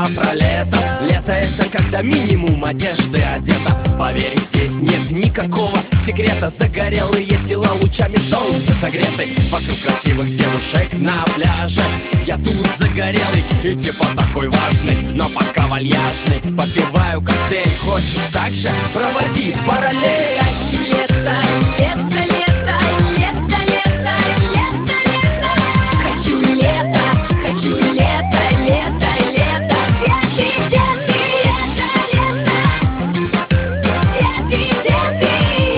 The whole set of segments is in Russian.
про лето. Лето — это когда минимум одежды одета. Поверь, здесь нет никакого секрета. Загорелые тела лучами солнца согреты. Вокруг красивых девушек на пляже. Я тут загорелый и типа такой важный, но пока вальяжный. Попиваю коктейль, хочешь так же? Проводи параллель. Хочу лето, лето, лето, лето, лето, лето, лето. Хочу лето, хочу лето, лето, лето. Детки, детки, лето, лето. Детки, детки.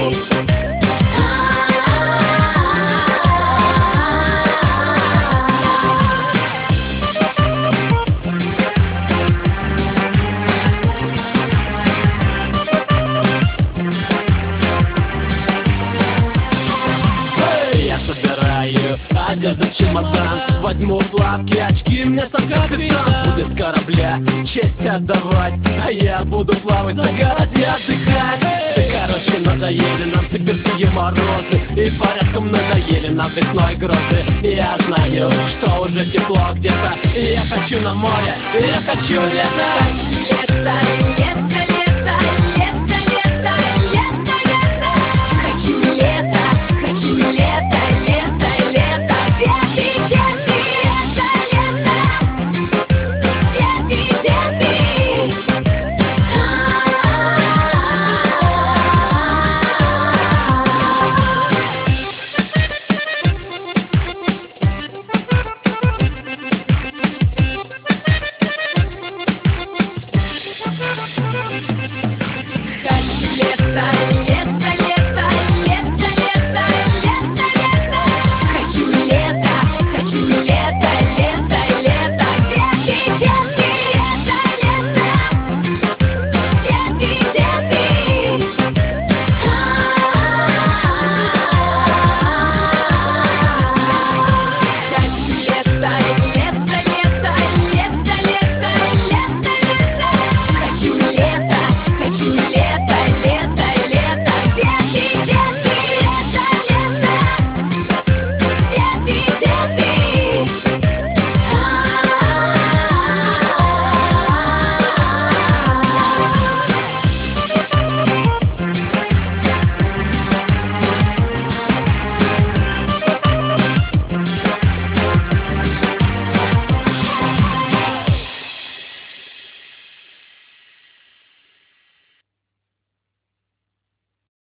Я собираю одежду в чемодан. Возьму плавки, очки, мне сам капитан. Буду с корабля честь отдавать, а я буду плавать, загорать и отдыхать. Да, короче, надоели нам сибирские морозы, и порядком надоели нам весной грозы. Я знаю, что уже тепло где-то, и я хочу на море, и я хочу лето. Хочу лето,